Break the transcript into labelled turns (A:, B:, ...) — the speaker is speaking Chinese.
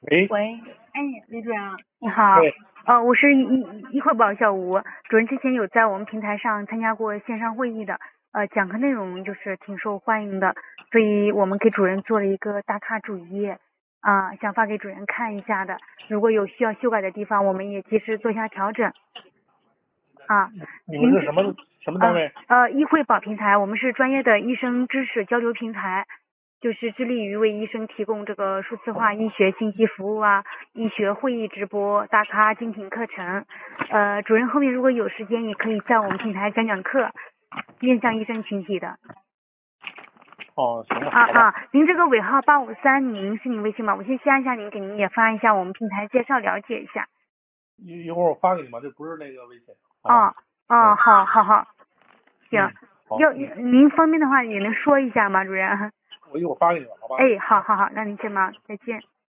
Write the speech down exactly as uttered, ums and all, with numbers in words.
A: 喂，
B: 喂，哎，李主任，你好，
A: 喂，
B: 呃，我是一一一会宝小吴，主任之前有在我们平台上参加过线上会议的，呃，讲课内容就是挺受欢迎的，所以我们给主任做了一个打卡主页，啊、想发给主任看一下的，如果有需要修改的地方，我们也及时做一下调整，啊，
A: 你们
B: 您这，
A: 是什么什么单
B: 呃
A: 位？
B: 呃，医惠宝平台，我们是专业的医生知识交流平台，就是致力于为医生提供这个数字化医学信息服务啊，医学会议直播、大咖精品课程。呃，主任后面如果有时间，也可以在我们平台讲讲课，面向医生群体的。
A: 哦，行吧，好吧，
B: 啊啊，您这个尾号八五三零是您微信吗？我先加一下您，给您也发一下我们平台介绍，了解一下。
A: 一一会儿我发给你吧，这不是那个微信，好吧？
B: 哦哦，
A: 嗯
B: 好好好，行。
A: 嗯，好，
B: 要
A: 嗯，
B: 您方便的话也能说一下吗，主任？
A: 我一会儿发给你吧，好吧？
B: 哎，好好好，那您先忙，再见。